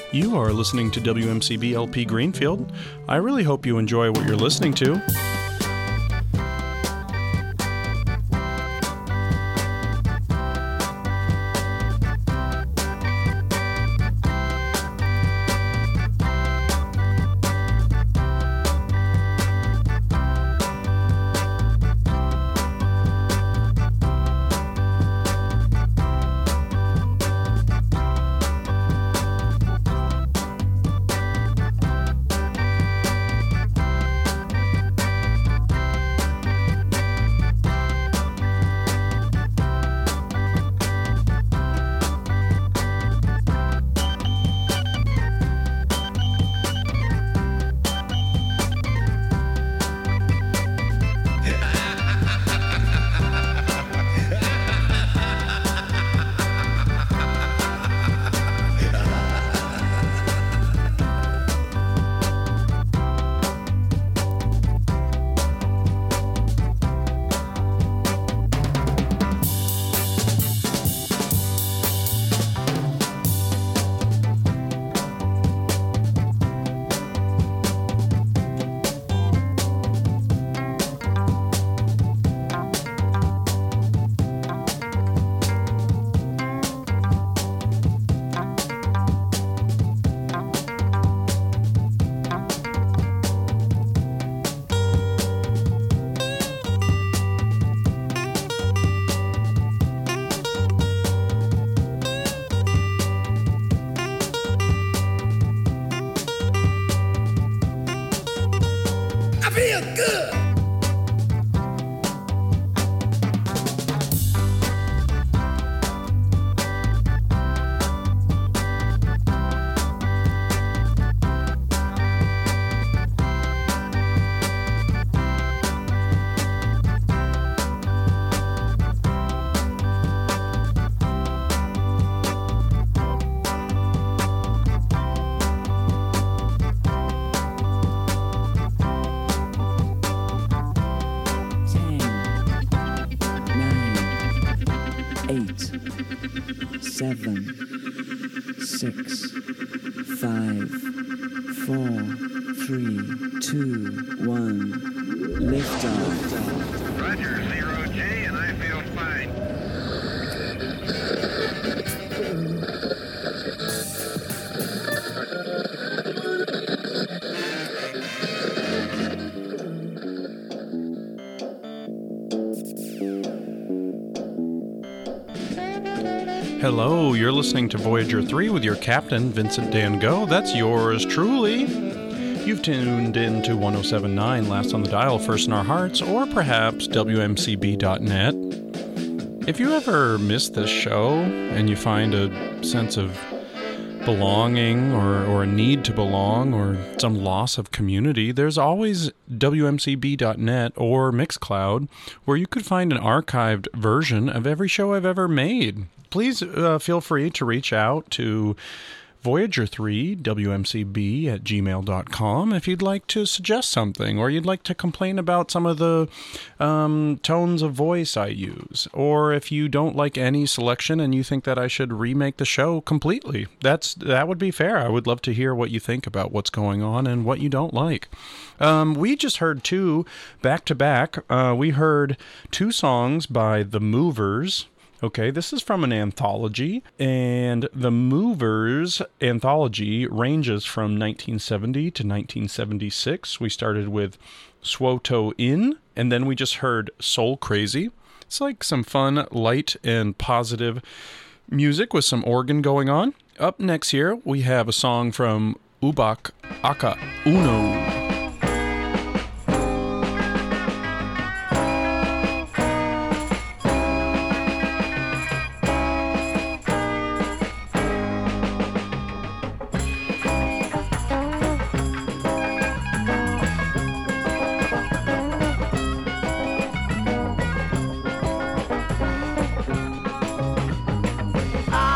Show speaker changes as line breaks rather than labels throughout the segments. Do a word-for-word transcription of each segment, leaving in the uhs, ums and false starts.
You are listening to W M C B L P Greenfield. I really hope you enjoy what you're listening to.
Seven, six, five, four, three, two, one. Lift off.
Roger, zero J, and I feel fine.
Hello, you're listening to Voyager three with your captain, Vincent Dan Go. That's yours truly. You've tuned in to one oh seven point nine, Last on the Dial, First in Our Hearts, or perhaps W M C B dot net. If you ever miss this show and you find a sense of belonging or, or a need to belong or some loss of community, there's always W M C B dot net or Mixcloud where you could find an archived version of every show I've ever made. Please uh, feel free to reach out to Voyager three, W M C B at gmail dot com if you'd like to suggest something, or you'd like to complain about some of the um, tones of voice I use, or if you don't like any selection and you think that I should remake the show completely. That's that would be fair. I would love to hear what you think about what's going on and what you don't like. Um, we just heard two back-to-back. Uh, we heard two songs by The Movers. Okay, this is from an anthology, and The Movers anthology ranges from nineteen seventy to nineteen seventy-six. We started with Swoto In, and then we just heard Soul Crazy. It's like some fun, light, and positive music with some organ going on. Up next here, we have a song from Ubak Aka Uno.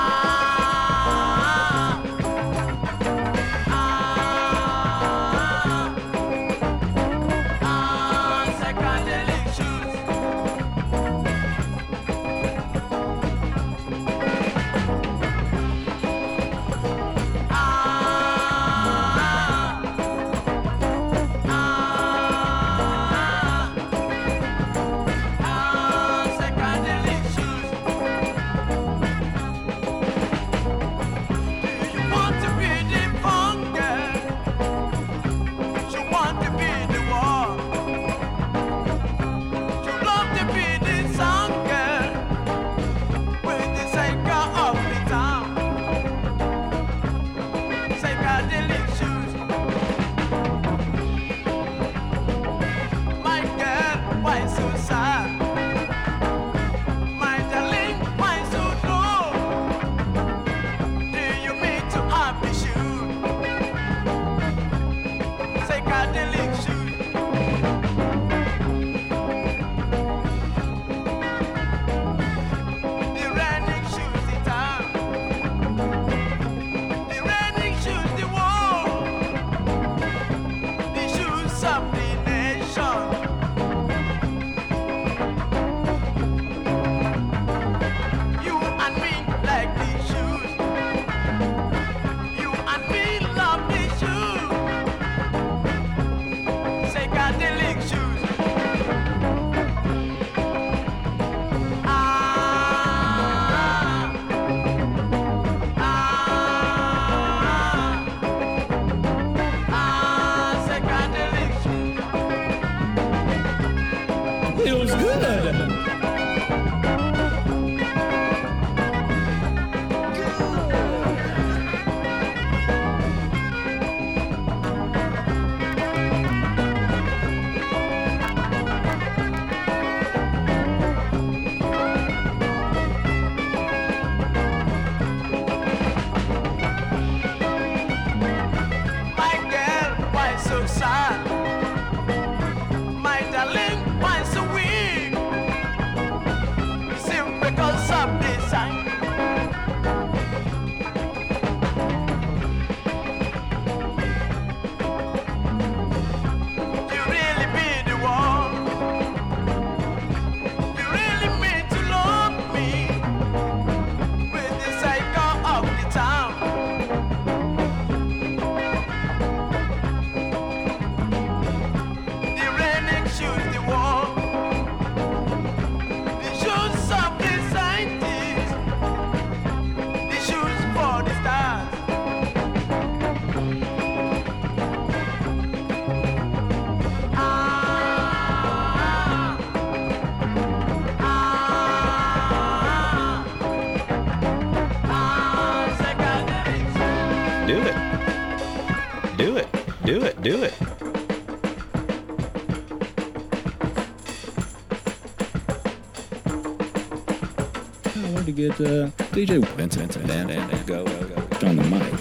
Ah
do it. Do it, do it, do it.
I wanted to get uh, D J Vincent and, and, and go, go, go on the mic.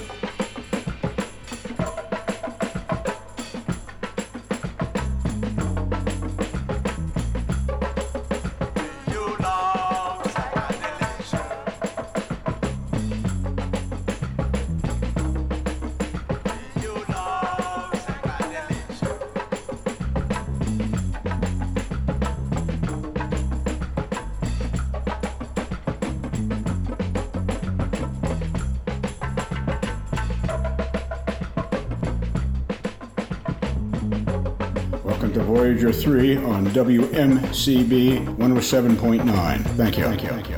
Welcome to Voyager three on W M C B one oh seven point nine. Thank you. Thank you. Thank you.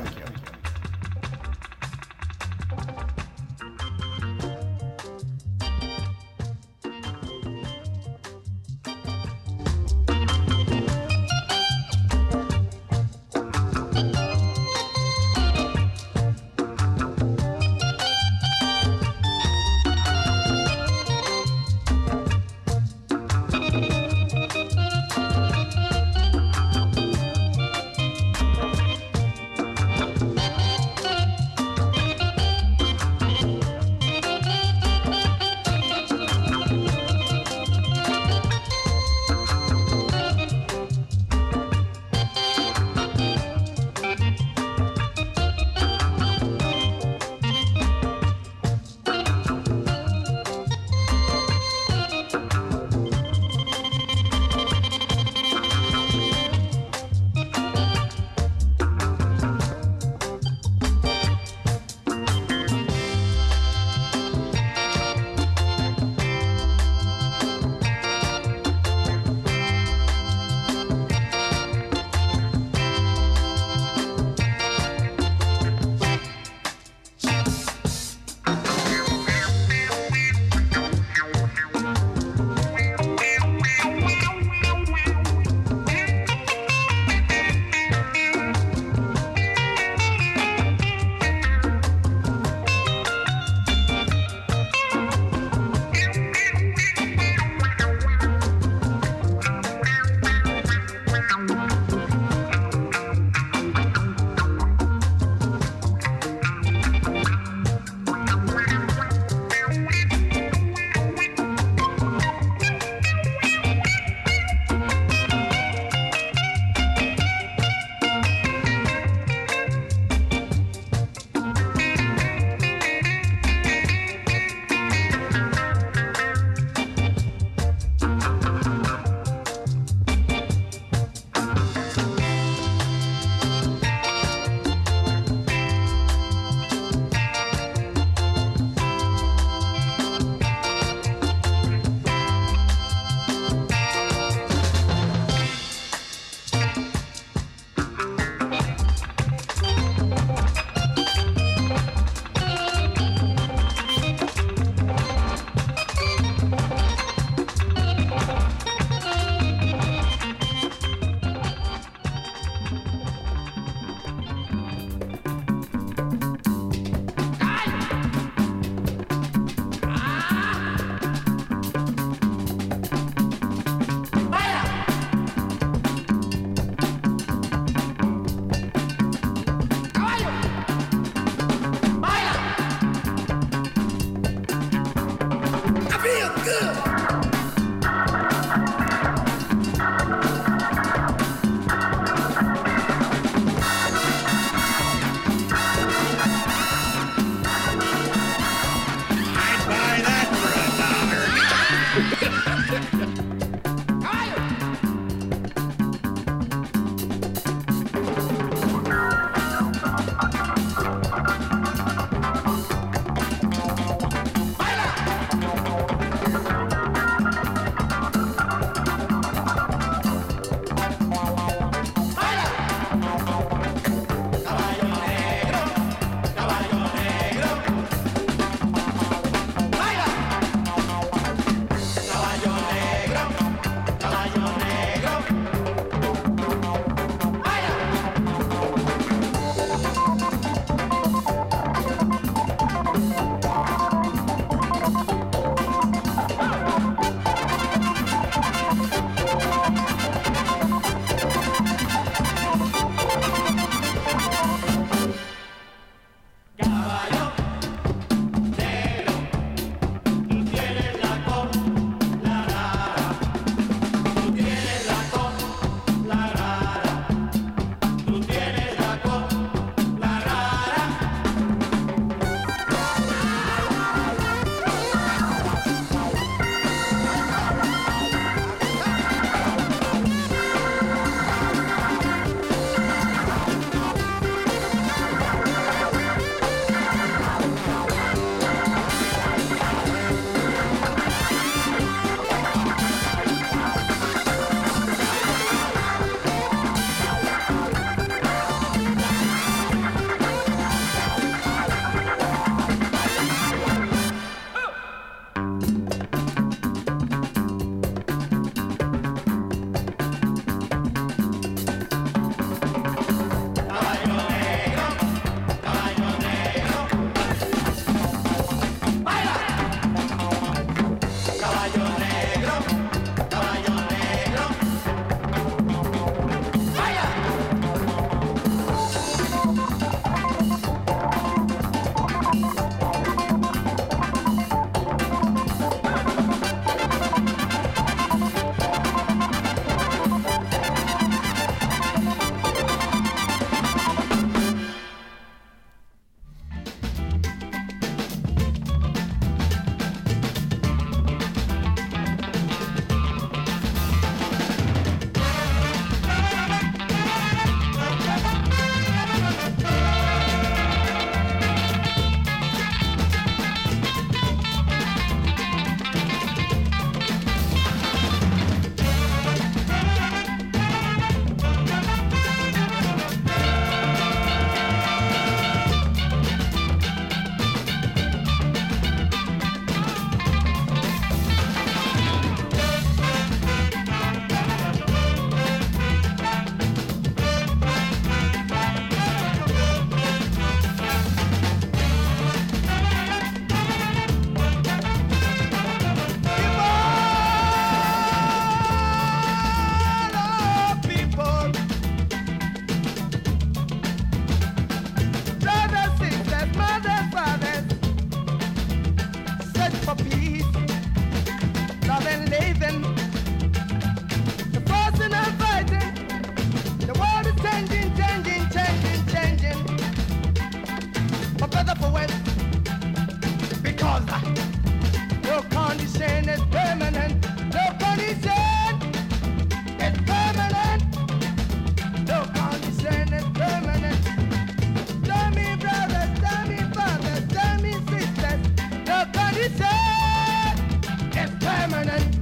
for peace, love and living. The forcing and fighting. The world is changing, changing, changing, changing. For better, for worse. Because uh, no condition is permanent. No condition is permanent. No condition is permanent. Tell me, brothers, tell me, fathers, tell me, sisters. No condition is permanent.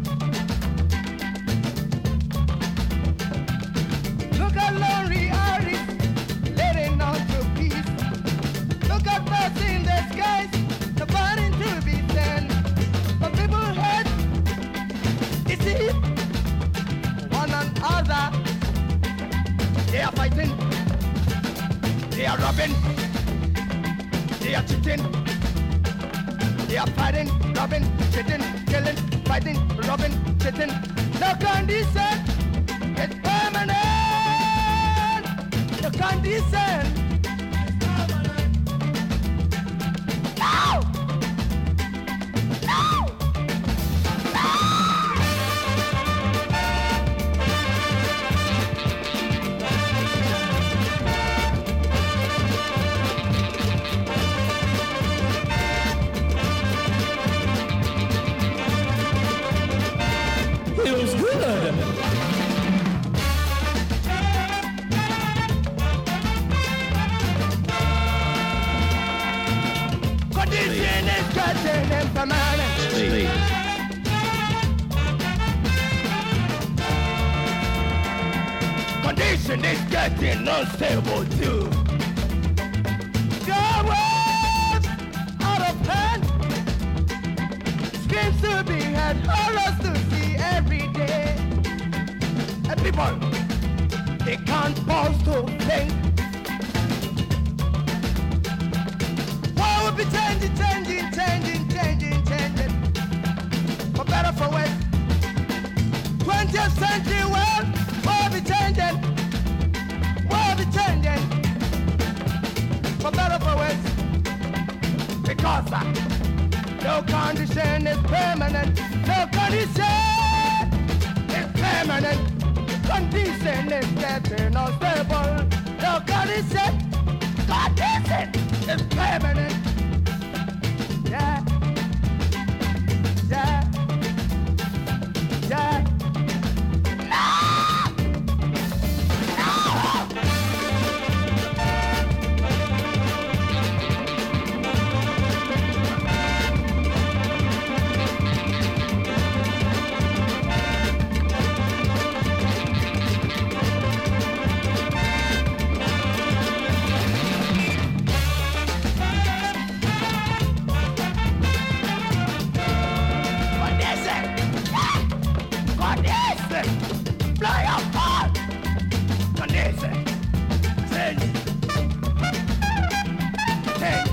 Look at lonely artists letting on to peace. Look at birds in the skies, the burning to be sent. But people hate, deceive one another. They are fighting, they are robbing, they are cheating, they are fighting, robbing, cheating, killing, fighting, robbing, cheating. No condition is permanent. No condition is permanent. No! No!
Feels good.
Condition is getting impermanent. Condition is getting unstable too. Your words out of hand. Screams to be heard, horrors to see every day. And people, they can't pause to think. World will be changing, changing, changing, changing, changing. For better, for worse. twentieth century world will be changing. Will be changing. For better, for worse. Because uh, no condition is permanent. No condition is permanent. Condition is getting unstable. No condition, condition is permanent. Yeah, yeah, yeah. No! No! Fly apart! Condition! Change! Change!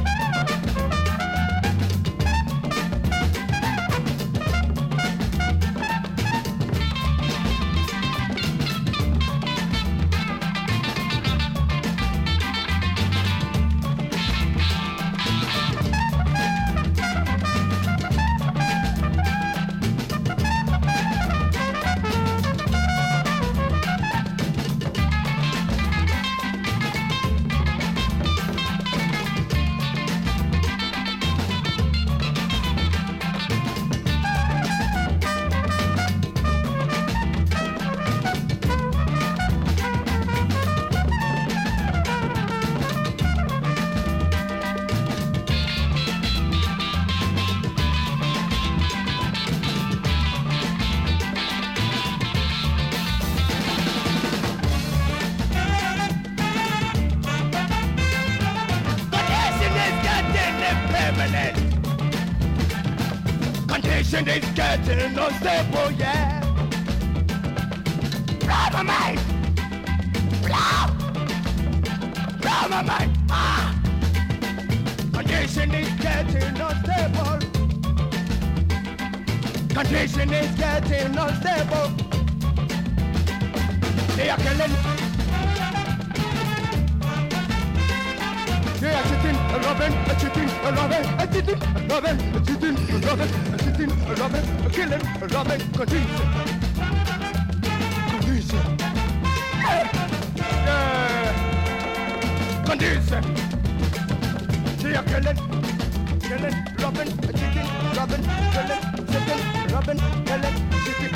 Condition is getting unstable, yeah. Blow my mind! Blow! Blow my mind! Ah! Condition is getting unstable. Condition is getting unstable. They are killing. say a cheating, a robbing, a cheating, a robbing, a cheating, a robbing, a cheating, a robbing, a cheating, a robbing, a killing, a robbing, condition. Condition. Yeah. Condition. See a killing, killing, robbing, a cheating, robbing, killing, cheating, robbing, killing, cheating.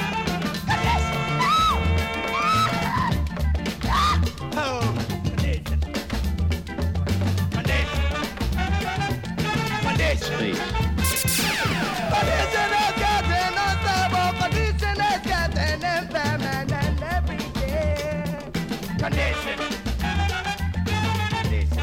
Oh, condition. Condition. Condition. Condition is getting unstable. Condition is getting impermanent every day. Condition. Condition.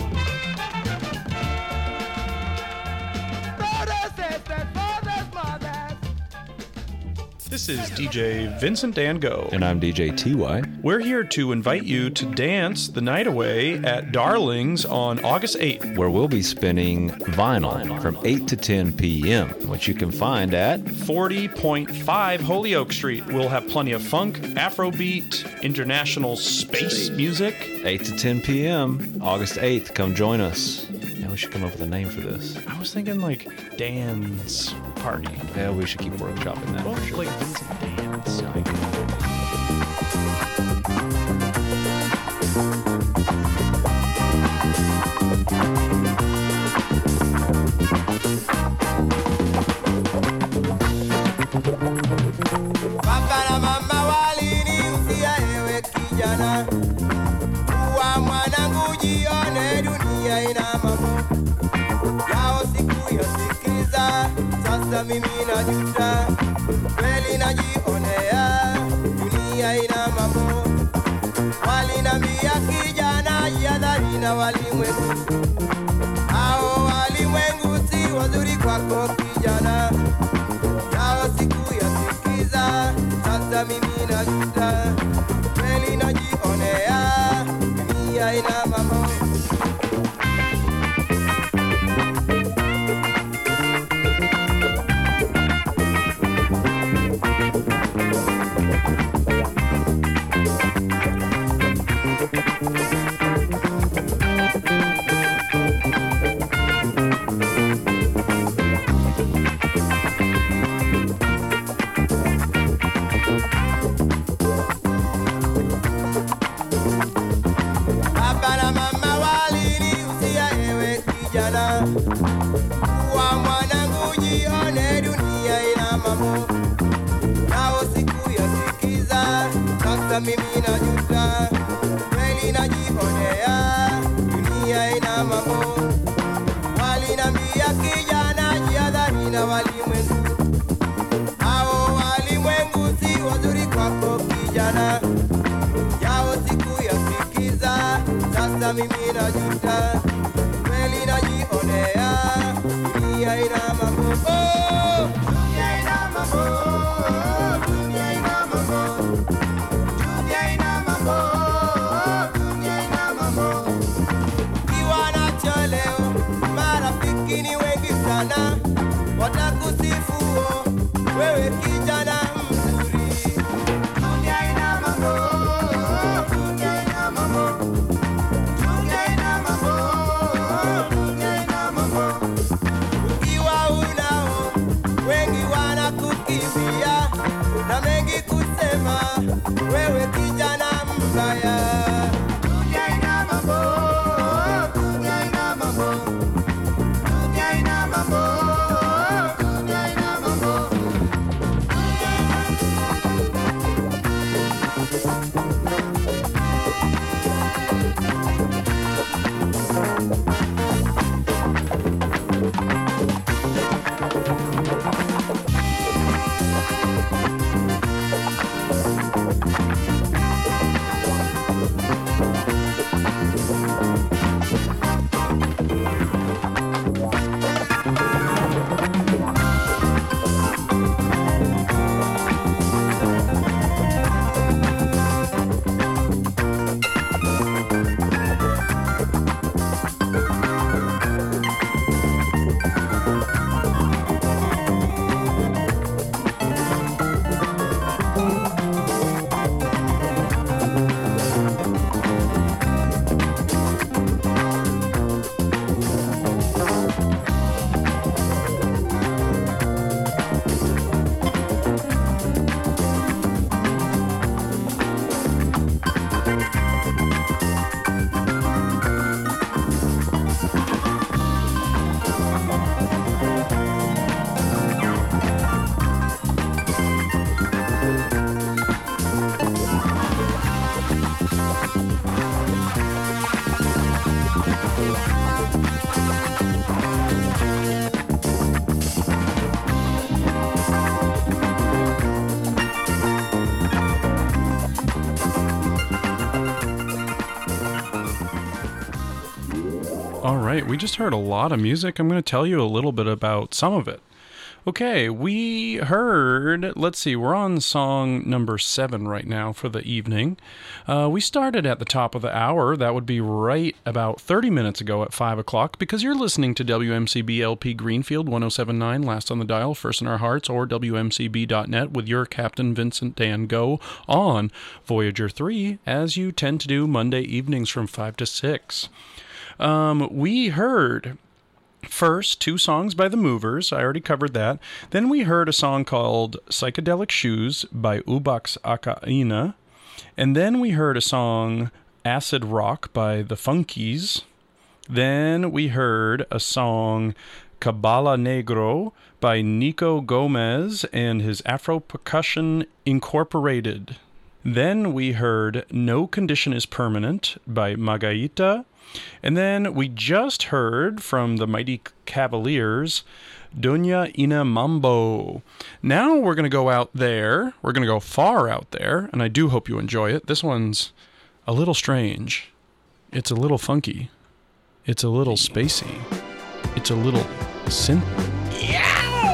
Brothers, sisters, fathers, mothers.
This is D J Vincent Dan Go.
And I'm D J T Y.
We're here to invite you to dance the night away at Darlings on August eighth.
Where we'll be spinning vinyl from eight to ten p.m., which you can find at
forty point five Holyoke Street. We'll have plenty of funk, Afrobeat, international space music.
eight to ten p.m., August eighth. Come join us. Yeah, we should come up with a name for this.
I was thinking like Dan's Party.
Yeah, we should keep workshopping that.
Well,
for sure.
like Vincent Dan's.
Papa na mama walinihusia ewe kijana, kuwa mwanangu jione dunia ina mambo yao sikuyasikiza. Sasa mimi najuta, kweli najionea dunia ina mambo. Walinambia kijana jihadhari na walimwengu, hao walimwengu si wazuri kwako kijana, yao sikuyasikiza. Sasa mimi najuta, kweli najionea dunia ina mambo. Baba na mama walinihusia ewe kijana, kuwa mwanangu jione dunia ina mambo, nao sikuyasikiza. Sasa mimi najuta, kweli najionea dunia ina mambo. Walinambia kijana jihadhari na walimwengu, hao walimwengu si wazuri kwako kijana, yao sikuyasikiza. Sasa mimi najuta, kweli najionea dunia ina mambo. Oh, dunia ina mambo. Dunia ina mambo. Dunia ina mambo. Dunia ina mambo. Ukiwa nacho leo, marafiki ni wengi sana, watakusifu wewe kijana mzuri. Dunia ina mambo. Dunia ina mambo. Dunia ina mambo. Dunia ina mambo. Ukiwa unao, wengi wanakukimbia na mengi kusema, wewe kijana mbaya. Dunia ina mambo. Dunia ina mambo. Dunia ina mambo. Dunia
All right, we just heard a lot of music. I'm going to tell you a little bit about some of it. Okay, we heard, let's see, we're on song number seven right now for the evening. Uh, we started at the top of the hour. That would be right about thirty minutes ago at five o'clock, because you're listening to W M C B L P Greenfield one oh seven point nine, Last on the Dial, First in Our Hearts, or W M C B dot net with your Captain Vincent Dan Go on Voyager three, as you tend to do Monday evenings from five to six. Um, we heard... First, two songs by The Movers. I already covered that. Then we heard a song called Psychedelic Shoes by Ubax Akaina. And then we heard a song Acid Rock by The Funkies. Then we heard a song Cabala Negro by Nico Gomez and his Afro Percussion Incorporated. Then we heard No Condition is Permanent by Magaita. And then we just heard from the Mighty Cavaliers, Doña Ina Mambo. Now we're going to go out there. We're going to go far out there, and I do hope you enjoy it. This one's a little strange. It's a little funky. It's a little spacey. It's a little synth. Yeah!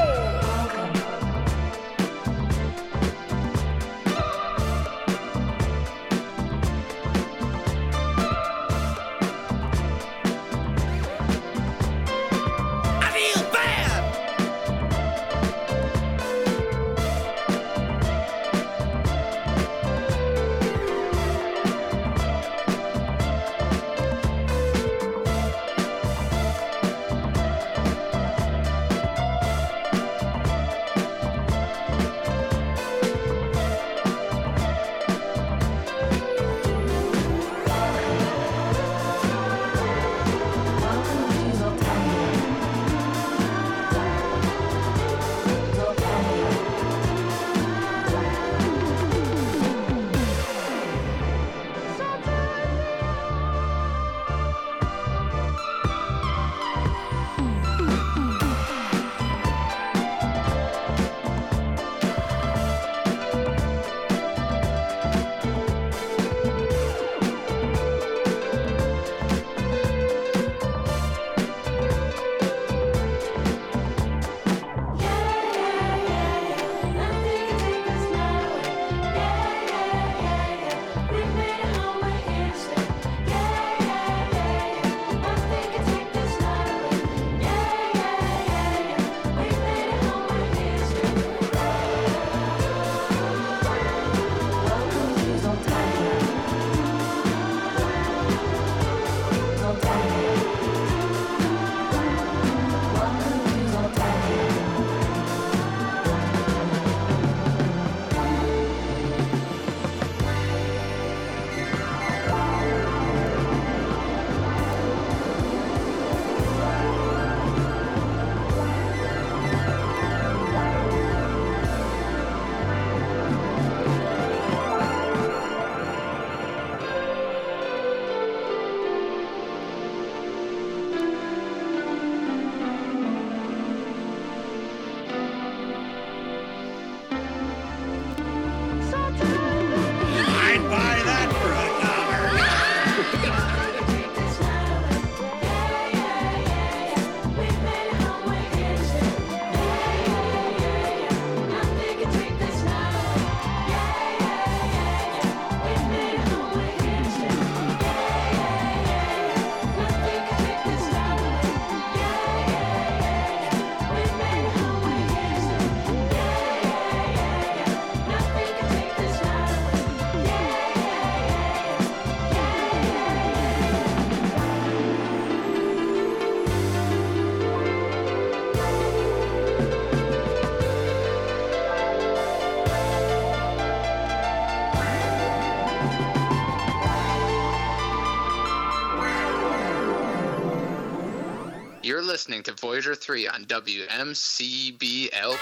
You're listening to Voyager three on W M C B L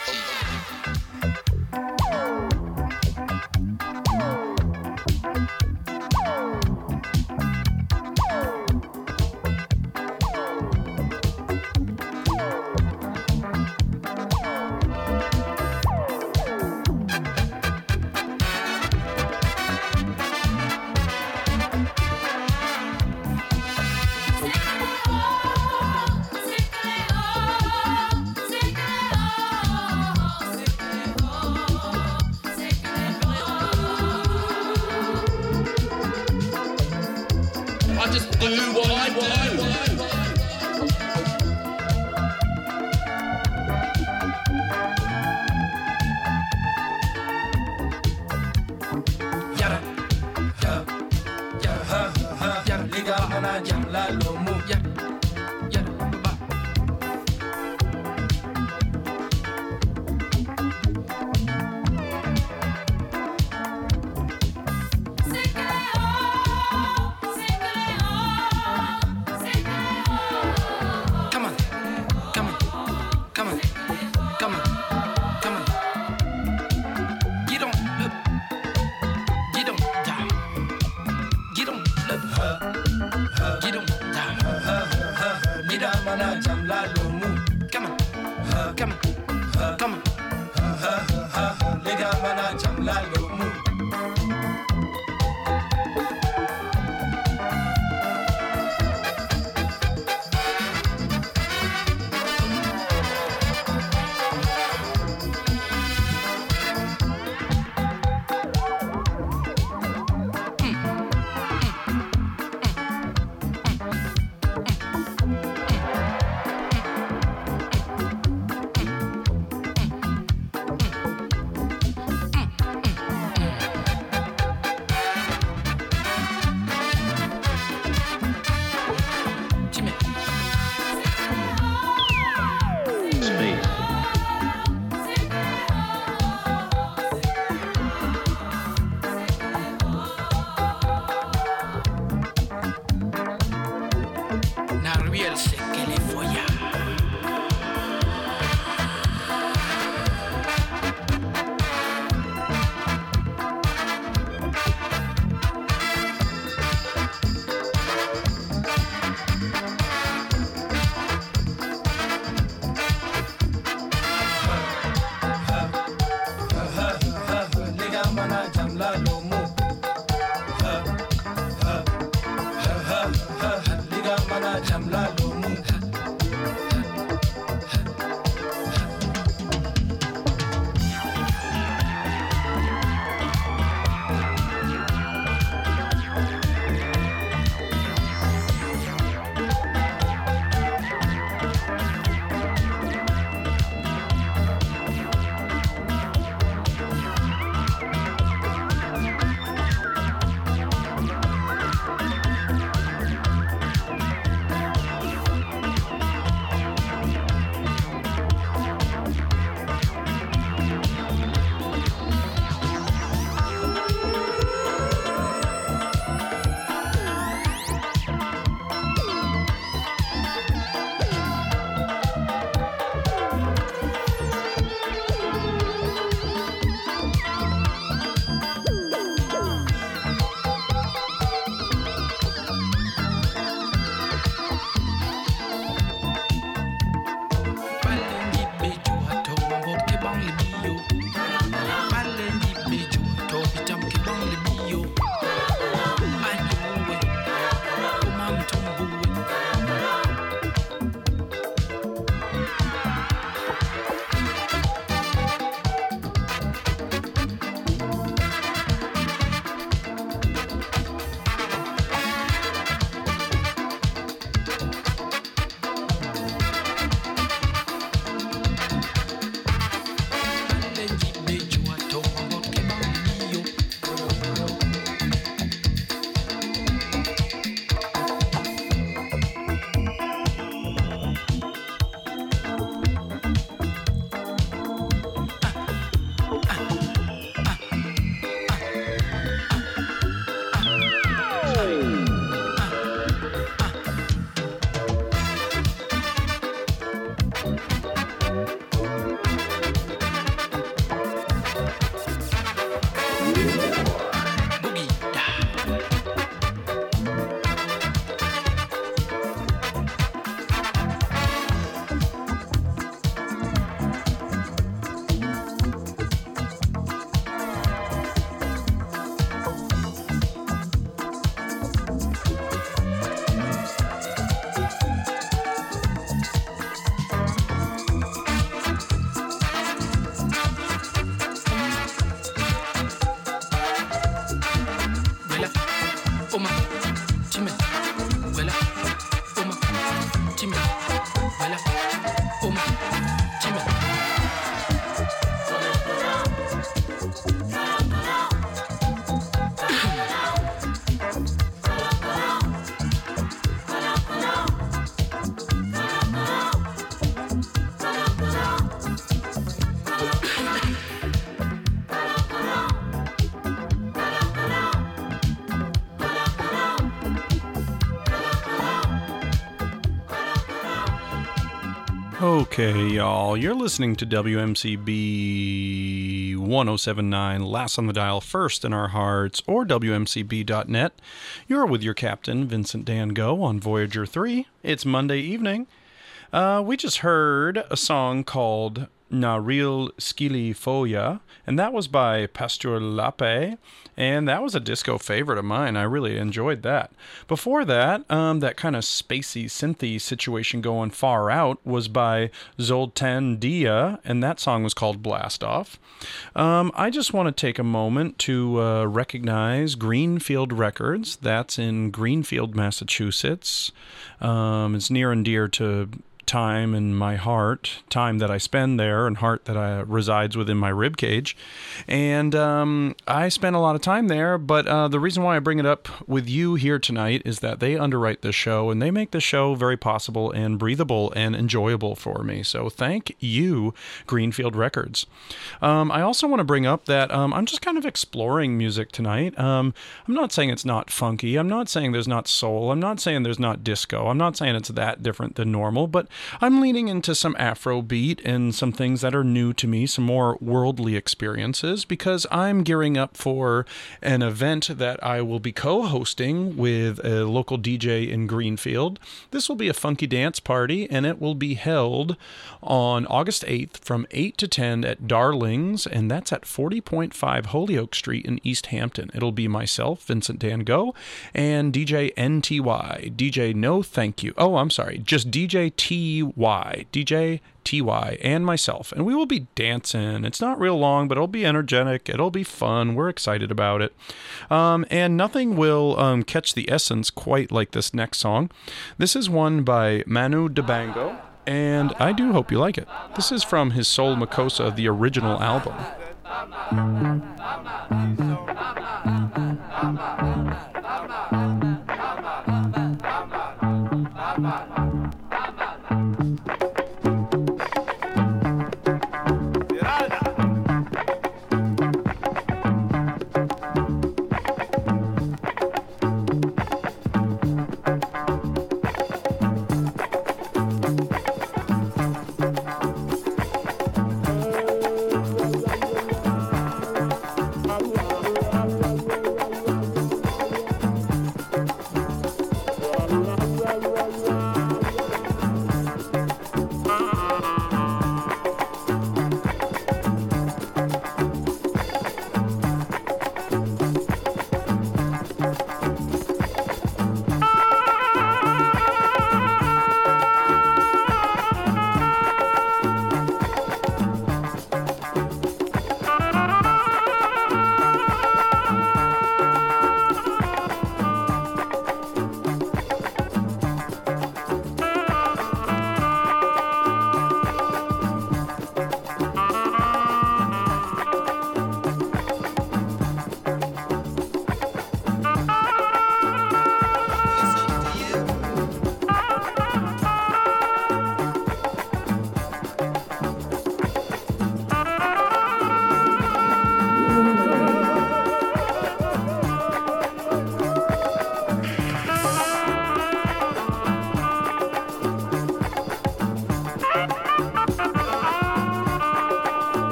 P.
Oh,
ya la lo mu ya ya ba. Come on, come on, come on, come on, come on. Get on, look. Get on, down. Get on, look. Get on, down.
Okay, y'all, you're listening to W M C B one oh seven point nine, last on the dial, first in our hearts, or W M C B dot net. You're with your captain, Vincent Dan Go, on Voyager three. It's Monday evening. Uh, we just heard a song called Na Real Skili Foya, and that was by Pastor Lape, and that was a disco favorite of mine. I really enjoyed that. Before that, um, that kind of spacey, synthy situation going far out was by Zoltan Dia, and that song was called Blast Off. Um, I just want to take a moment to uh, recognize Greenfield Records. That's in Greenfield, Massachusetts. Um, it's near and dear to time in my heart, time that I spend there and heart that I, resides within my rib cage. And um, I spent a lot of time there, but uh, the reason why I bring it up with you here tonight is that they underwrite this show, and they make the show very possible and breathable and enjoyable for me. So thank you, Greenfield Records. Um, I also want to bring up that um, I'm just kind of exploring music tonight. Um, I'm not saying it's not funky. I'm not saying there's not soul. I'm not saying there's not disco. I'm not saying it's that different than normal, but I'm leaning into some Afrobeat and some things that are new to me, some more worldly experiences, because I'm gearing up for an event that I will be co-hosting with a local D J in Greenfield. This will be a funky dance party, and it will be held on August eighth from eight to ten at Darlings, and that's at forty point five Holyoke Street in East Hampton. It'll be myself, Vincent Dan Go, and D J N T Y. D J No Thank You. Oh, I'm sorry, just D J T Y, D J T Y, and myself, and we will be dancing. It's not real long, but it'll be energetic. It'll be fun. We're excited about it. Um, and nothing will um, catch the essence quite like this next song. This is one by Manu Dibango, and I do hope you like it. This is from his Soul Makossa, the original album.
Bye.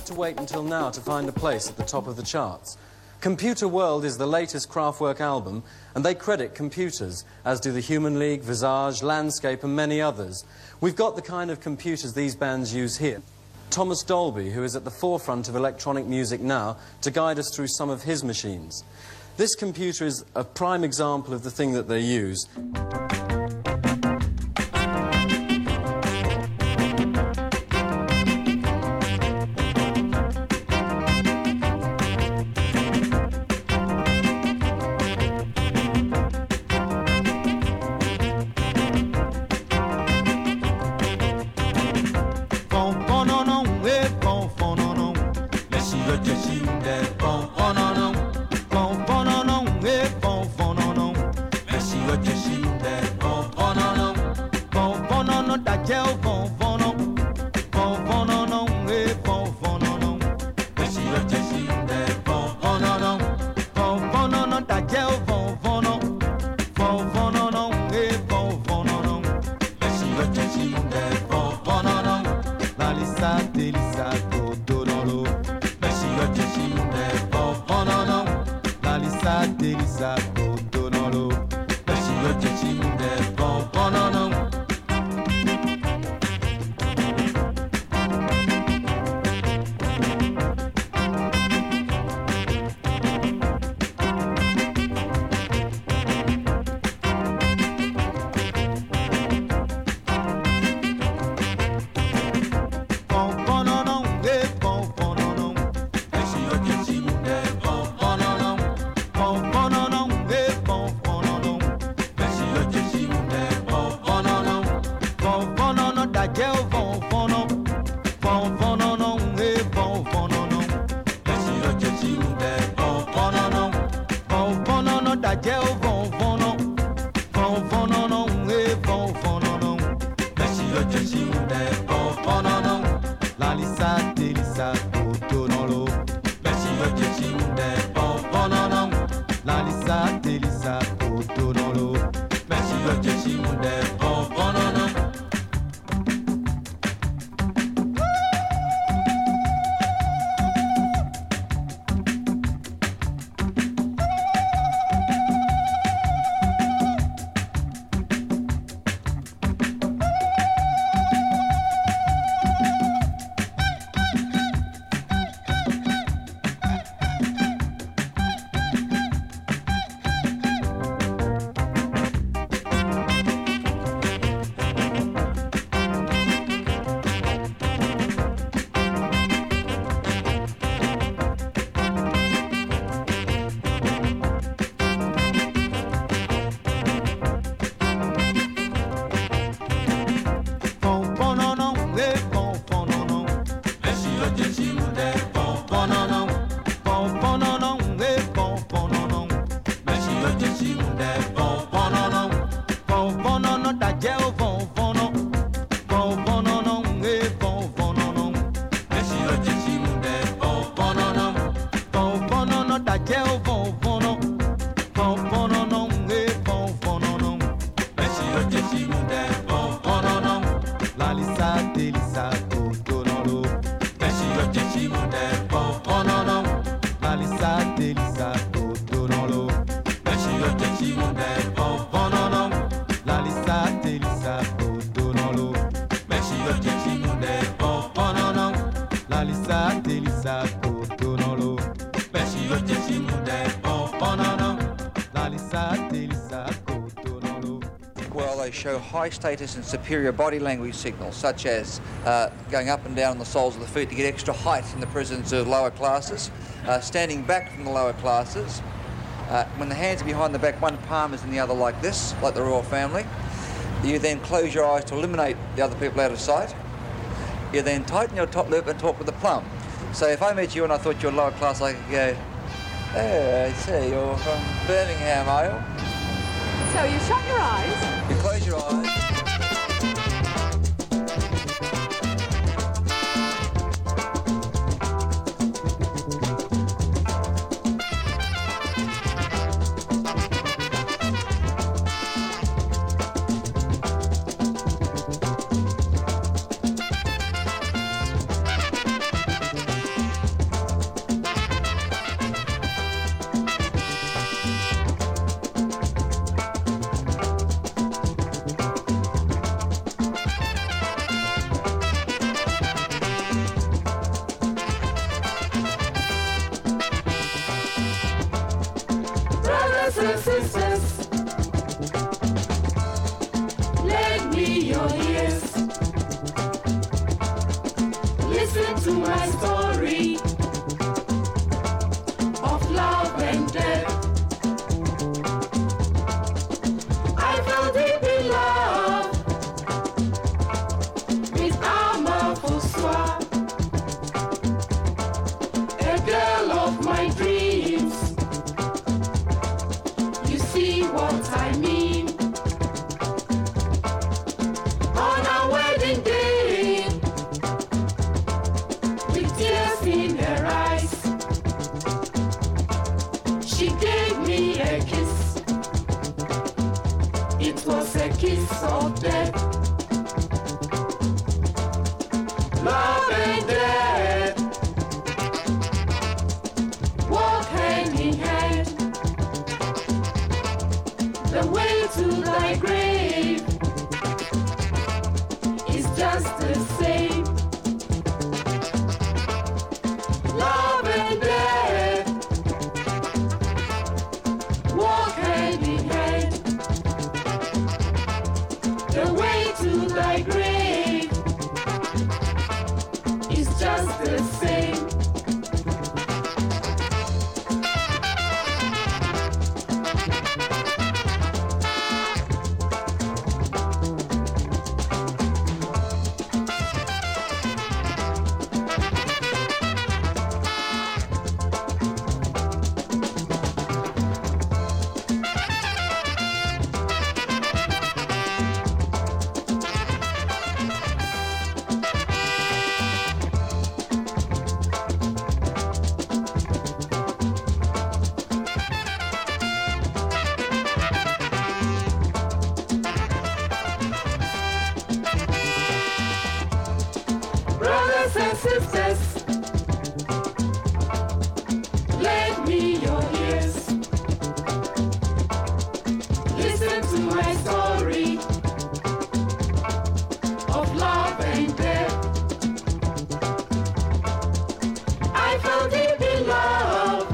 to wait until now to find a place at the top of the charts. Computer World is the latest Kraftwerk album, and they credit computers, as do the Human League, Visage, Landscape, and many others. We've got the kind of computers these bands use here. Thomas Dolby, who is at the forefront of electronic music now, to guide us through some of his machines. This computer is a prime example of the thing that they use.
Well, they show high status and superior body language signals, such as uh, going up and down on the soles of the feet to get extra height in the presence of lower classes, uh, standing back from the lower classes. Uh, when the hands are behind the back, one palm is in the other like this, like the royal family. You then close your eyes to eliminate the other people out of sight. You then tighten your top lip and talk with the plum. So if I met you and I thought you were lower class, I could go, oh, I see, you're from Birmingham, are you?
So you shut your eyes.
You close your eyes.
and sisters, lend me your ears. Listen to my story of love and death. I fell deep in love with Alma François, a girl of my dreams. You see what I mean? On our wedding day, with tears in her eyes, she gave me a kiss. It was a kiss of death. Love and death walk hand in hand. The way to thy grave is just the same. Love and death walk hand in hand. The way to thy grave is just the same. Brothers and sisters, lend me your ears. Listen to my story of love and death. I fell deep in love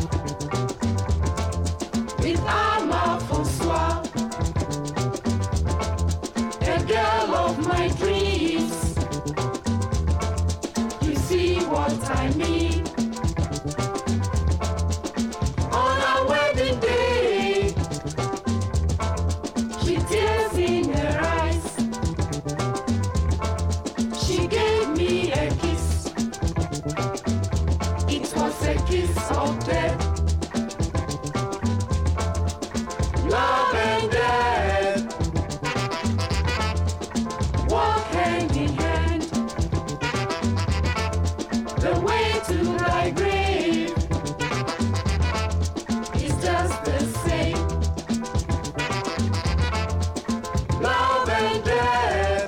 with Alma François, a girl of my dreams. You see what I mean? On our wedding day, she tears in her eyes. She gave me a kiss. It was a kiss of death. Love and death walk hand in hand. The way to thy grave is just the same. Love and death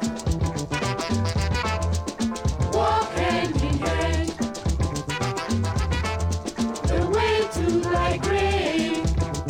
walk hand in hand. The way to thy grave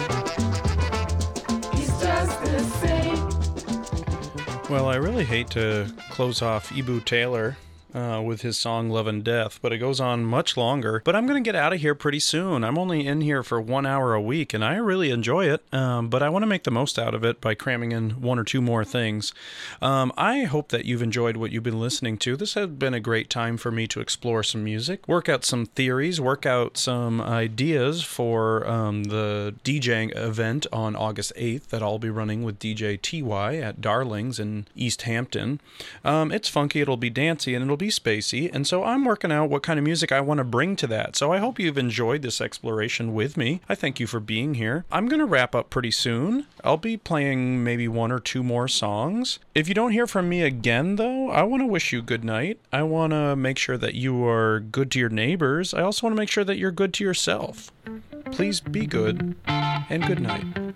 is just the same.
Well, I really hate to close off Eboo Taylor uh, with his song Love and Death, but it goes on much longer. But I'm going to get out of here pretty soon. I'm only in here for one hour a week, and I really enjoy it, um, but I want to make the most out of it by cramming in one or two more things. Um, I hope that you've enjoyed what you've been listening to. This has been a great time for me to explore some music, work out some theories, work out some ideas for um, the DJing event on August eighth that I'll be running with D J T Y at Darlings in East Hampton. Um, it's funky, it'll be dancey, and it'll be spacey, and so I'm working out what kind of music I want to bring to that. So I hope you've enjoyed this exploration with me. I thank you for being here. I'm going to wrap up pretty soon. I'll be playing maybe one or two more songs. If you don't hear from me again, though, I want to wish you good night. I want to make sure that you are good to your neighbors. I also want to make sure that you're good to yourself. Please be good, and good night.